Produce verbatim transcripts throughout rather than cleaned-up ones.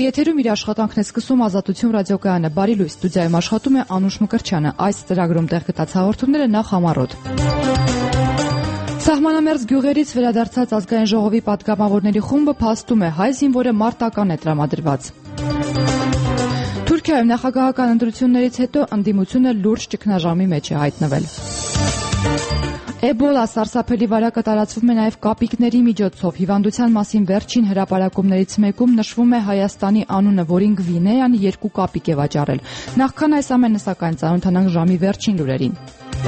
Եթերում իր աշխատանքն է սկսում Ազատություն ռադիոկայանը։ Բարի լույս, ստուդիայում աշխատում է Անուշ Մկրտչյանը։ Այս ծրագրում տեղ գտած հաղորդումները նախ համառոտ։ Սահմանամերձ գյուղերից վերադարձած ազգային ժողովի պատգամավորների խումբը փաստում է հայ զինվորը մարտական է տրամադրված։ Թուրքիայում նախագահական ընտրություններից հետո ընդդիմությունը լուրջ ճգնաժամի մեջ է հայտնվել։ Էբոլա սարսափելի վարակը տարածվում է նաև կապիկների միջոցով։ Հիվանդության մասին վերջին հրապարակումներից մեկում նշվում է Հայաստանի անունը, որին Գվինեան երկու կապիկ է վաճառել։ Նախքան այս ամենը, սակայն, ծանոթանանք ժամի վերջին լուրերին։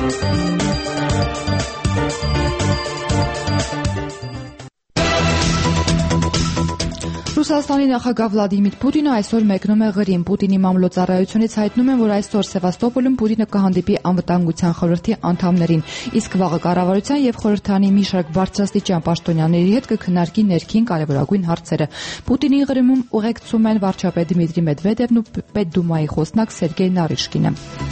Ռուսաստանի նախագահ Վլադիմիր Պուտինը այսօր մեկնում է Ղրիմ։ Պուտինի մամլոյցարայությունից հայտնում են, որ այսօր Սևաստոպոլում Պուտինը կհանդիպի անվտանգության խորհրդի անդամներին, իսկ վաղը կառավարության եւ խորհրդարանի մի շարք բարձրաստիճան պաշտոնյաների հետ կքննարկի ներքին կարևորագույն հարցերը։ Պուտինի Ղրիմում ուղեկցում են վարչապետ Դմիտրի Մեդվեդևն ու Պետդումայի խոսնակ Սերգեյ Նարիշկինը։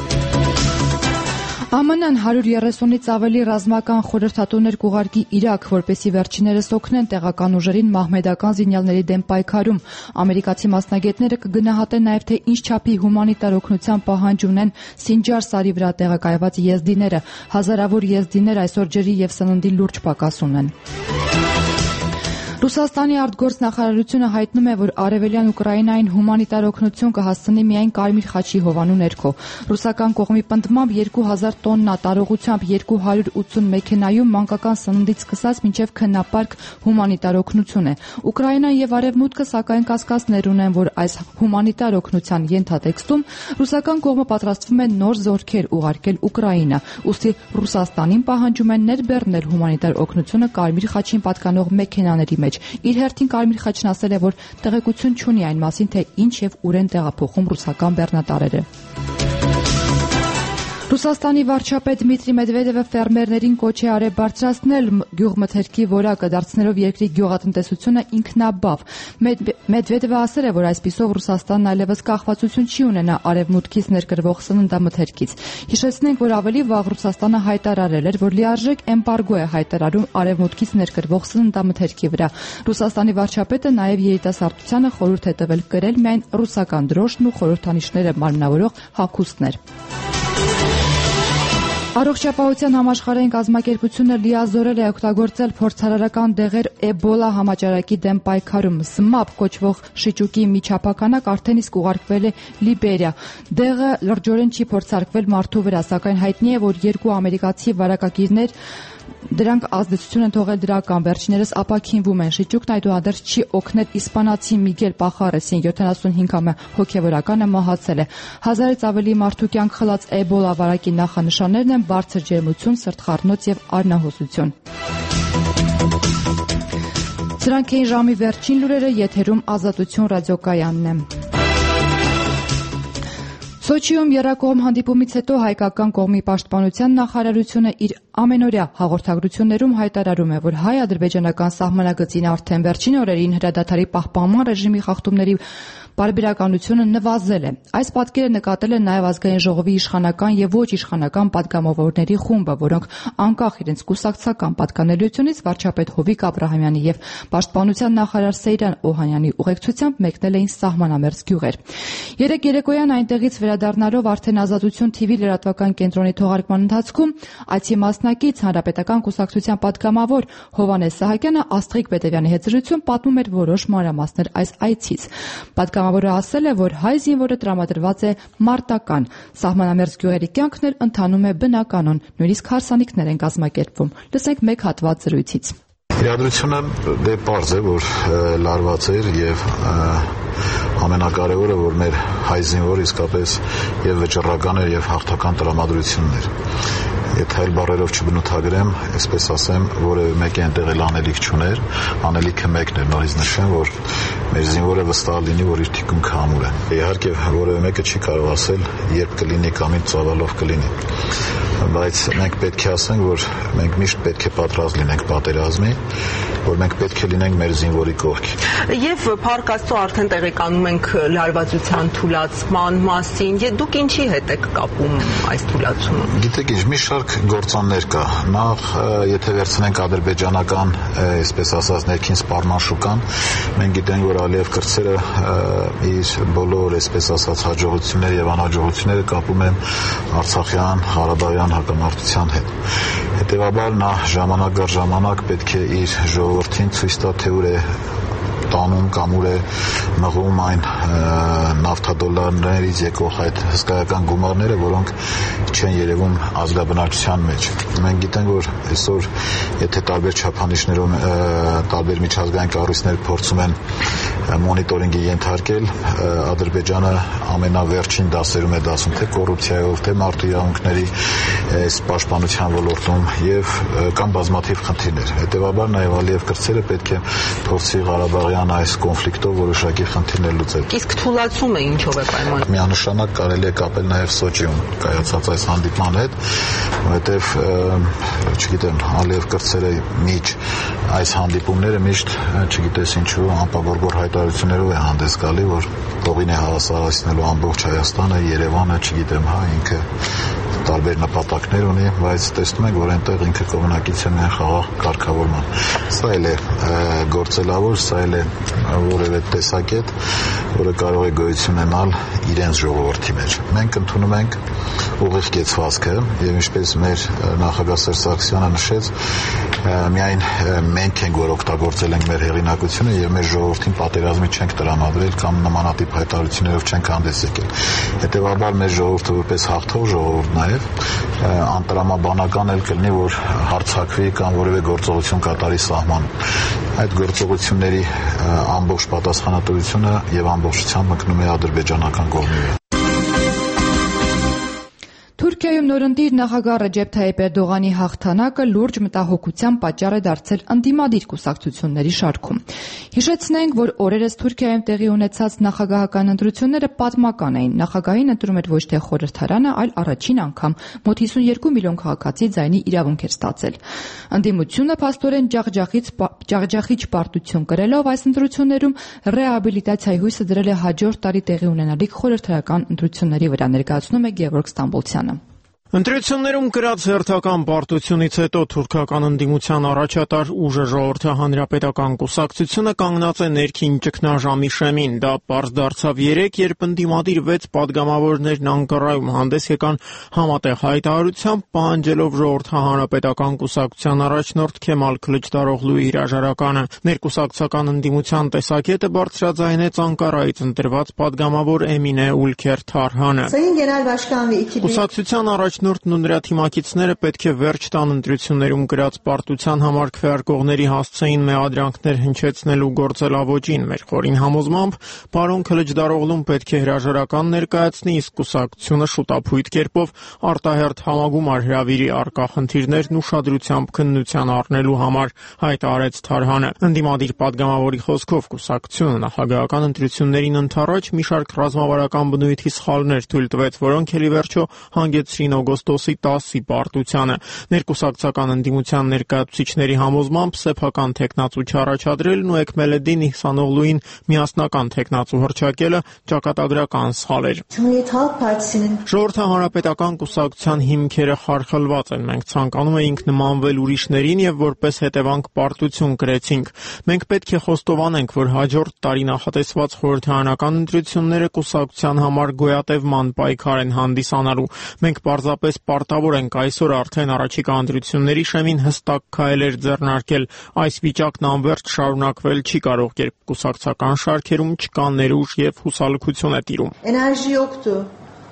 ԱՄՆ-ն հարյուր երեսունից ավելի ռազմական խորհրդատուներ կուղարկի Իրաք, որպեսզի վերջիններս օգնեն տեղական ուժերին մահմեդական զինյալների դեմ պայքարում։ Ամերիկացի մասնագետները կգնահատեն նաև, թե ինչ չափի հումանիտար օգնության պահանջ ունեն Սինջար սարի վրա տեղակայված եզդիները։ Հազարավոր եզդիներ այսօր ջրի եւ սննդի լուրջ պակաս ունեն։ Ռուսաստանի արտգործնախարարությունը հայտնում է, որ արևելյան Ուկրաինային հումանիտար օգնություն կհասցնի միայն Կարմիր խաչի հովանու ներքո։ Ռուսական կողմի պնդմամբ երկու հազար տոննա տարողությամբ երկու հարյուր ութսուն մեքենայում մանկական սննդից սկսած մինչև քնապարկ հումանիտար օգնություն է։ Ուկրաինան եւ Արևմուտքը սակայն կասկածներ ունեն, որ այս հումանիտար օգնության ենթատեքստում ռուսական կողմը պատրաստվում է նոր զորքեր ուղարկել Ուկրաինա։ Ուստի Ռուսաստանին պահանջում են ներբեռնել հումանիտար օգնությունը Կարմիր խաչին պատկանող մեքենաների մեջ։ Իր հերթին Կարմիր խաչն ասել է, որ տեղեկություն չունի այն մասին, թե ինչ եւ ուր են տեղափոխում ռուսական բեռնատարերը։ Ռուսաստանի վարչապետ Դմիտրի Մեդվեդևը ֆերմերներին կոչ է արել բարձրացնել գյուղմթերքի որակը, դարձնելով երկրի գյուղատնտեսությունը ինքնաբավ։ Մեդվեդևը ասել է, որ այսպիսով Ռուսաստանն այլևս կախվածություն չի ունենա արևմուտքից ներկրվող սննդամթերքից։ Հիշեցնենք, որ ավելի վաղ Ռուսաստանը հայտարարել էր, որ լիարժեք էմբարգո է հայտարարում արևմուտքից ներկրվող սննդամթերքի վրա։ Ռուսաստանի վարչապետը նաև երիտասարդությանը խորհուրդ է տվել կրել միայն ռուսական դրոշն ու խորհրդանիշները մարմնավորող հագուստներ։ Առողջապահության համաշխարհային կազմակերպությունը լիազորել է օգտագործել փորձարարական դեղեր Էբոլա համաճարակի դեմ պայքարում։ Սմապ կոչվող շիճուկի միջափականակ արդեն իսկ ուղարկվել է Լիբերիա։ Դեղը լրջորեն չի փորձարկվել մարդու վրա, սակայն հայտնի է, որ երկու ամերիկացի վարակագիրներ դրանք ազդեցություն են թողել դրական, վերջիններս ապաքինվում են։ Շիճուկն այդուհանդերձ չի օգնել իսպանացի Միգել Պախարեսին, յոթանասունհինգամյա հոգևորականը մահացել է։ Հազարից ավելի մարդու կյանք խլած Էբոլա վարակի նախանշաններն են բարձր ջերմություն, սրտխառնոց եւ արնահոսություն։ Սրանք էին ժամի վերջին լուրերը, եթերում Ազատություն ռադիոկայանն է։ Սոչիում եռակողմ հանդիպումից հետո հայկական կողմի պաշտպանության նախարարությունը իր ամենօրյա հաղորդագրություններում հայտարարում է, որ հայ-ադրբեջանական սահմանագծին արդեն վերջին օրերին հրադադարի պահպանման ռեժիմի խախտումների պարբերականությունը նվազել է։ Այս պատկերը նկատել է նաև ազգային ժողովի իշխանական եւ ոչ իշխանական պատգամավորների խումբը, որոնք անկախ իրենց կուսակցական պատկանելիությունից վարչապետ Հովիկ Աբրահամյանի եւ պաշտպանության նախարար Սեյրան Օհանյանի ուղեկցությամբ մեկնել էին սահմանամերձ գյուղեր։ Երեք երեկոյան այնտեղից վերադառնալով արդեն Ազատություն թի վի լրատվական կենտրոնի թողարկման ընթացքում այցի մասնակից հանրապետական կուսակցության պատգամավոր Հովհաննես Սահակյանը Աստղիկ Պետևյանի հետ զրույցում պատմում էր որոշ մանրամասներ այս այցից։ Պատգամավորը ասել է, որ հայ զինվորը տրամադրված է մարտական, սահմանամերձ գյուղերի կյանքն էլ ընթանում է բնականon, նույնիսկ հարսանիքներ են կազմակերպվում։ Լսենք մեկ հատված զրույցից։ Իրադրությունը դե պարզ է, որ լարված էր եւ ամենակարևորը, որ մեր հայ զինվորը իսկապես եւ վճռական էր եւ հաղթական տրամադրությունն էր։ Եթե այլ բառերով չբնութագրեմ, այսպես ասեմ, որևէ մեկի այնտեղ էլ անելիք չուներ, անելիքը մեկն էր, նորից նշեմ, որ մեր զինվորը վստահ լինի, որ իր թիկունքը ամուր է։ Իհարկե, որևէ մեկը չի կարող ասել, երբ կլինի կամ ինչ ծավալով կլինի։ բայց մենք պետք է ասենք, որ մենք միշտ պետք է պատրաստ լինենք պատերազմի, որ մենք պետք է լինենք մեր զինվորի կողքին։ Եվ Փառք Աստծո արդեն տեղեկանում ենք լարվածության թուլացման մասին, եւ դուք ինչի հետ եք կապում այս թուլացումը։ Գիտեք, ինչ մի շարք գործոններ կա։ Նախ, եթե վերցնենք ադրբեջանական, այսպես ասած, ներքին սպառման շուկան, մենք գիտենք, որ Ալիև կրտսերը իր բոլոր, այսպես ասած, հաջողությունները եւ անհաջողությունները կապում են Արցախյան, Ղարաբաղյան հակամարտության հետ։ Հետևաբար նա ժամանակ առ ժամանակ պետք է իր ժողովրդին ցույց տա, թե ուր է տանում կամ ուր է մղում այն նավթադոլարներից եկող այդ հսկայական գումարները, որոնք չեն երևում ազգաբնակչության մեջ։ Մենք գիտենք, որ այսօր եթե տարբեր չափանիշներում տարբեր միջազգային կառույցներ փորձում են մոնիտորինգի ենթարկել, Ադրբեջանը ամենավերջին դասերում է դասում թե կոռուպցիայով, թե մարդու իրավունքների պաշտպանության ոլորտում եւ կամ բազմաթիվ խնդիրներ։ Հետևաբար նաեւ Ալիև կրտսերը պետք է փորձի Ղարաբաղյան այս կոնֆլիկտով որոշակի խնդիրներ լուծել։ Իսկ թուլացումը ինչով է պայման։ Միանշանակ կարելի է կապել նաեւ Սոչիում կայացած այս հանդիպման հետ, որովհետեւ չգիտեմ, Ալիև կրտսերը միջ այս հանդիպումները միշտ, չգիտես ինչու, անպագորգոր հայտարարություններով է հանդես գալի, որ փողին է հավասարացնելու ամբողջ Հայաստանը, Երևանը, չգիտեմ, հա, ինքը տարբեր նպատակներ ունի, բայց տեսնում ենք, որ այնտեղ ինքը կողմնակից է միայն խաղաղ կարգավորման։ Սա էլ է գործելավոր, սա էլ է որևէ տեսակետ, որը կարող է գոյություն ունենալ իրենց ժողովրդի մեջ։ Մենք ընդունում ենք ուղիղ կեցվածքը եւ ինչպես մեր նախագահ Սերժ Սարգսյանը նշեց, միայն մենք ենք, որ օգտագործել ենք մեր հեղինակությունը եւ մեր ժողովրդին պատերազմի չենք տրամադրել կամ նմանատիպ հայտարարություններով չենք հանդես եկել։ Հետևաբար մեր ժողովուրդը որպես հաղթող ժողովուրդ նաեւ անտրամաբանական էլ կլինի, որ հարձակվի կամ որևէ գործողություն կատարի սահմանում։ Այդ գործողությունների ամբողջ պատասխանատվությունը եւ ամբողջությամբ մտնում է ադրբեջանական կողմի վրա։ Թուրքիայում նորընտիր նախագահ Ռեջեփ Թայիփ Էրդողանի հաղթանակը լուրջ մտահոգության պատճառ է դարձել ընդդիմադիր կուսակցությունների շարքում։ Հիշեցնենք, որ օրերս Թուրքիայում տեղի ունեցած նախագահական ընտրությունները պատմական էին։ Նախագահին ընտրում էր ոչ թե խորհրդարանը, այլ առաջին անգամ մոտ հիսունյոթ միլիոն քաղաքացի ձայնի իրավունք էր ստացել։ Ընդդիմությունը փաստորեն ջախջախից ջախջախիչ պարտություն կրելով այս ընտրություններում ռեաբիլիտացիայի հույսը դրել է հաջորդ տարի տեղի ունենալիք խորհրդարական ընտրությունների վրա, ներկայացնում է Գևորգ Ստամբոլցյանը։ Ընտրություններում կրած հերթական պարտությունից հետո թուրքական ընդդիմության առաջատար ուժը Ժողովրդի հանրապետական կուսակցությունը կանգնած է ներքին ճգնաժամի շեմին։ Դա պարզ դարձավ երեկ, երբ ընդդիմադիր վեց падգամավորներն Անկարայում հանդես եկան համատեղ հայտարարությամբ, պահանջելով Ժողովրդի հանրապետական կուսակցության առաջնորդ Քեմալ Քլիչդարօղլուի հրաժարականը։ Ներկուսակցական ընդդիմության տեսակետը բարձրաձայնեց Անկարայից ընտրված падգամավոր Էմինե Ուլքեր Թարհանը։ Կուսակցության առաջնորդն ու նրա թիմակիցները պետք է վերջ տան ընտրություններում կրած պարտության համար քվեարկողների հասցեին մեղադրանքներ հնչեցնելու գործելավոճին։ Մեր խորին համոզմամբ պարոն Քլիչդարօղլուն պետք է հրաժարական ներկայացնի, իսկ կուսակցությունը շուտափույթ կերպով արտահերթ համագումար հրավիրի առկա խնդիրներն ուշադրությամբ քննության առնելու համար, հայտարարեց Թարհանը։ Ընդդիմադիր падգամավորի խոսքով կուսակցությունը նախագահական ընտրություններին ընդառաջ մի շարք ռազմավարական բնույթի սխալներ թույլ տվեց, որոնք ելի վերջո հանգեցրին օգոստոսի տասի պարտությանը։ Ներկուսակցական ընդդիմության ներկայացուցիչների համոզմամբ սեփական թեկնածու չառաջադրելն ու Էքմելեդդին Իհսանօղլուին միասնական թեկնածու հռչակելը ճակատագրական սխալ էր։ Ժողովրդի հանրապետական կուսակցության հիմքերը խարխլված են։ Մենք ցանկանում էինք նմանվել ուրիշներին եւ որպես հետևանք պարտություն կրեցինք։ Մենք պետք է խոստովանենք, որ հաջորդ տարի նախատեսված խորհրդարանական ընտրությունները կուսակցության համար գոյատևման պայքար են հանդիսանալու։ Մենք պարզապես պարտավոր ենք այսօր արդեն առաջիկա ընտրությունների շեմին հստակ քայլեր ձեռնարկել։ Այս վիճակն անվերջ շարունակվել չի կարող, երբ կուսակցական շարքերում չկա ներուժ եւ հուսալքություն է տիրում։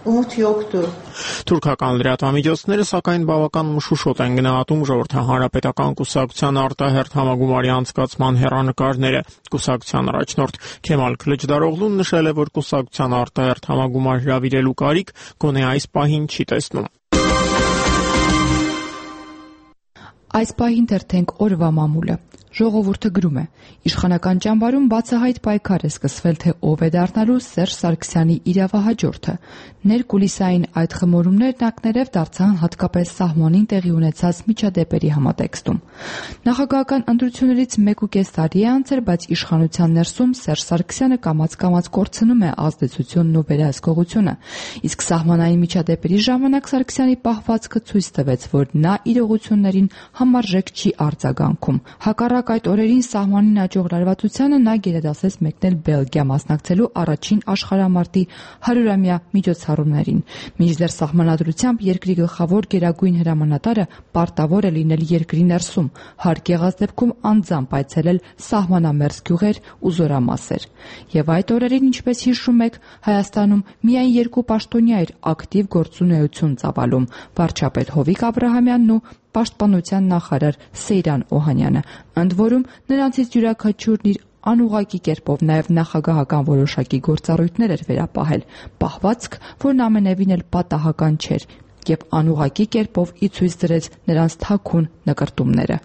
Թուրքական լրատվամիջոցները սակայն բավական մշուշոտ են գնահատում Ժողովրդի հանրապետական կուսակցության արտահերթ համագումարի անցկացման հեռանկարները։ Կուսակցության առաջնորդ Քեմալ Քլիչդարօղլուն նշել է, որ կուսակցության արտահերթ համագումար հրավիրելու կարիք գոնե այս պահին չի տեսնում։ Այս պահին թերթենք օրվա մամուլը։ Ժողովուրդը գրում է. Իշխանական ճամբարում բացահայտ պայքար է սկսվել, թե ով է դառնալու Սերժ Սարգսյանի իրավահաջորդը։ Ներկուլիսային այդ խմորումներն ակներև դարձան հատկապես սահմանին տեղի ունեցած միջադեպերի համատեքստում։ Նախագահական ընտրություններից մեկ ու կես տարի է անցել, բայց իշխանության ներսում Սերժ Սարգսյանը կամաց-կամաց կորցնում է ազդեցությունն ու վերահսկողությունը։ Իսկ սահմանային միջադեպերի ժամանակ Սարգսյանի պահվածքը ցույց տվեց, որ նա իրողություններին համարժեք չի արձագանքում։ Հակառակ այդ օրերին սահմանին աճող լարվածությանը նա գերադասեց մեկնել Բելգիա մասնակցելու առաջին աշխարհամարտի հարյուրամյա միջոցառումներին։ Մինչդեռ սահմանադրությամբ երկրի գլխավոր գերագույն հրամանատարը պարտավոր է լինել երկրի ներսում, հարկ եղած դեպքում անձամբ այցելել սահմանամերձ գյուղեր ու զորամասեր։ Եվ այդ օրերին, ինչպես հիշում եք, Հայաստանում միայն երկու պաշտոնյա էր ակտիվ գործունեություն ծավալում՝ վարչապետ Հովիկ Աբրահամյանն ու պաշտպանության նախարար Սեյրան Օհանյանը, ընդ որում նրանցից յուրաքանչյուրն իր անուղղակի կերպով նաև նախագահական որոշակի գործառույթներ էր վերապահել, պահվածք, որն ամենևին էլ պատահական չէր, եւ անուղղակի կերպով ի ցույց դրեց նրանց թաքուն նկրտումները։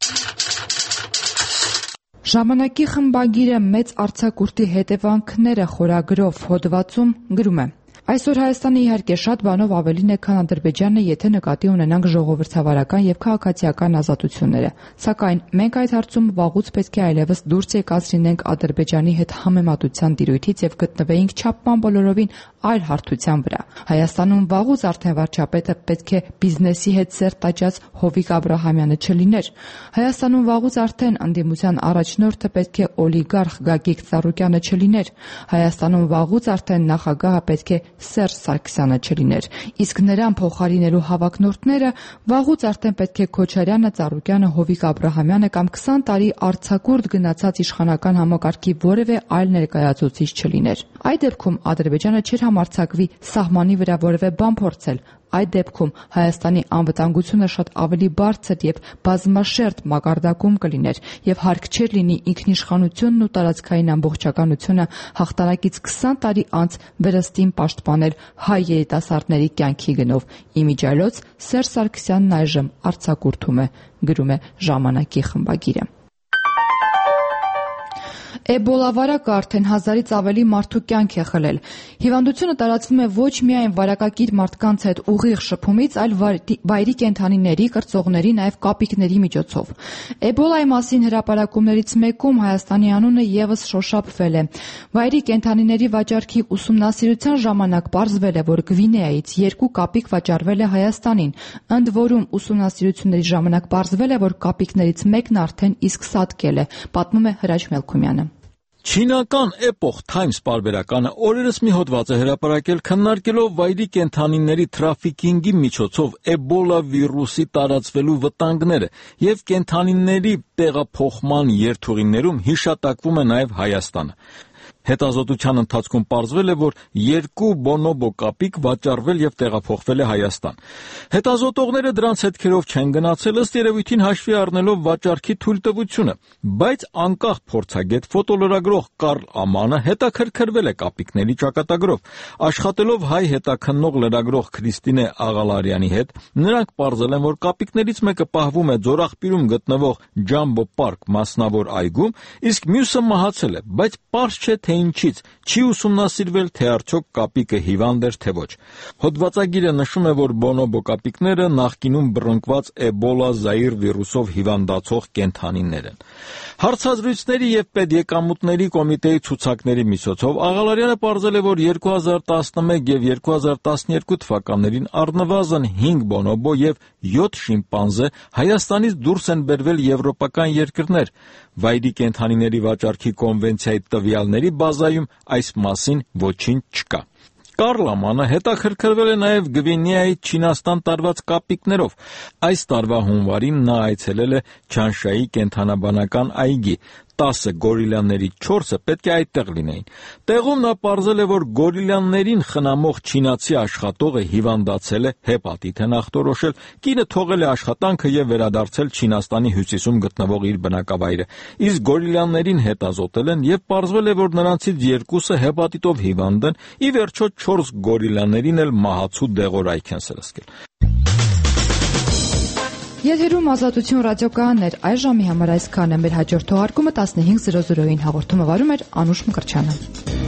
Ժամանակի խմբագիրը մեծ արձակուրդի հետևանքները խորագրով հոդվածում գրում է. Այսօր Հայաստանը իհարկե շատ բանով ավելին է, քան Ադրբեջանը, եթե նկատի ունենանք ժողովրդավարական եւ քաղաքացիական ազատությունները։ Սակայն մենք այդ հարցում վաղուց պետք է այլևս դուրս եկած լինենք Ադրբեջանի հետ համեմատության տիրույթից եւ գտնվեինք չափման բոլորովին այլ հարթության վրա։ Հայաստանում վաղուց արդեն վարչապետը պետք է բիզնեսի հետ սերտ աճած Հովիկ Աբրահամյանը չլիներ։ Հայաստանում վաղուց արդեն ընդդիմության առաջնորդը պետք է օլիգարխ Գագիկ Ծառուկյանը չլիներ։ Հայաստանում վաղուց արդեն նախագահը պետք է Սերժ Սարգսյանը չլիներ, իսկ նրան փոխարինելու հավակնորդները վաղուց արդեն պետք է Քոչարյանը, Ծառուկյանը, Հովիկ Աբրահամյանը կամ քսան տարի արձակուրդ գնացած իշխանական համակարգի որևէ այլ ներկայացուցիչ չլիներ։ Այդ դեպքում Ադրբեջանը չէր համարձակվի սահմանի վրա որևէ բան փորձել։ Այդ դեպքում Հայաստանի անվտանգությունը շատ ավելի բարձր եւ բազմաշերտ մակարդակում կլիներ եւ հարկ չէր լինի ինքնիշխանությունն ու տարածքային ամբողջականությունը հաղթանակից քսան տարի անց վերստին պաշտպանել հայ երիտասարդների կյանքի գնով։ Իմիջիայլոց Սերժ Սարգսյանն այժմ արձակուրդում է, գրում է Ժամանակի խմբագիրը։ Էբոլա վարակը արդեն հազարից ավելի մարդու կյանք է խլել։ Հիվանդությունը տարածվում է ոչ միայն վարակակիր մարդկանց հետ ուղիղ շփումից, այլ վայրի կենդանիների, կրծողների, նաև կապիկների միջոցով։ Էբոլայի մասին հրապարակումներից մեկում Հայաստանի անունը եւս շոշափվել է։ Վայրի կենդանիների վաճառքի ուսումնասիրության ժամանակ պարզվել է, որ Գվինեայից երկու կապիկ վաճառվել է Հայաստանին։ Ընդ որում ուսումնասիրությունների ժամանակ պարզվել է, որ կապիկներից մեկն արդեն իսկ սատկել է, պատմում է Հրաչ Մելքումյանը։ Չինական Epoch Times պարբերականը օրերս մի հոդված է հրապարակել քննարկելով վայրի կենդանիների թրաֆիկինգի միջոցով Էբոլա վիրուսի տարածվելու վտանգները եւ կենդանիների տեղափոխման երթուղիներում հիշատակվում է նաեւ Հայաստանը։ Հետազոտության ընթացքում պարզվել է, որ երկու բոնոբո կապիկ վաճառվել եւ տեղափոխվել է Հայաստան։ Հետազոտողները դրանց հետքերով չեն գնացել, ըստ երևույթին հաշվի առնելով վաճառքի թույլտվությունը, բայց անկախ փորձագետ ֆոտոլրագրող Կարլ Ամանը հետաքրքրվել է կապիկների ճակատագրով։ Աշխատելով հայ հետաքննող լրագրող Քրիստինե Աղալարյանի հետ, նրանք պարզել են, որ կապիկներից մեկը պահվում է Ձորախպիրում գտնվող Ջամբո Պարկ մասնավոր այգում, իսկ մյուսը մահացել է, բայց պարզ չէ, թե ինչից, չի ուսումնասիրվել, թե արդյոք կապիկը հիվանդ էր, թե ոչ։ Հոդվածագիրը նշում է, որ բոնոբո կապիկները նախկինում բռնկված Էբոլա Զայիր վիրուսով հիվանդացող կենդանիներ են։ Հարցազրույցների եւ պետեկամուտների կոմիտեի ցուցակների միջոցով Աղալարյանը պարզել է, որ երկու հազար տասնմեկ եւ երկու հազար տասներկու թվականներին առնվազն հինգ բոնոբո եւ յոթ շիմպանզե Հայաստանից դուրս են բերվել եվրոպական երկրներ։ Վայրի կենդանիների վաճառքի կոնվենցիայի տվյալների բազայում այս մասին ոչինչ չկա։ Կարլ Ամանը հետաքրքրվել է նաև Գվինեայի Չինաստան տարված կապիկներով։ Այս տարվա հունվարին նա այցելել է Չանշայի կենդանաբանական այգի։ տասը գորիլաների չորսը պետք է այդտեղ լինեին։ Տեղում նա պարզել է, որ գորիլաներին խնամող չինացի աշխատողը հիվանդացել է, հեպատիտ են ախտորոշել, կինը թողել է աշխատանքը եւ վերադարձել Չինաստանի հյուսիսում գտնվող իր բնակավայրը։ Իսկ գորիլաներին հետազոտել են եւ պարզվել է, որ նրանցից երկուսը հեպատիտով հիվանդ են, ի վերջո չորս գորիլաներին էլ մահացու դեղորայք են սրսկել։ Եթերում Ազատություն ռադիոկայաններ, այս ժամի համար այսքանը։ Մեր հաջորդ թողարկումը տասնհինգ զրո զրոյին հաղորդումը վարում էր Անուշ Մկրտչյանը։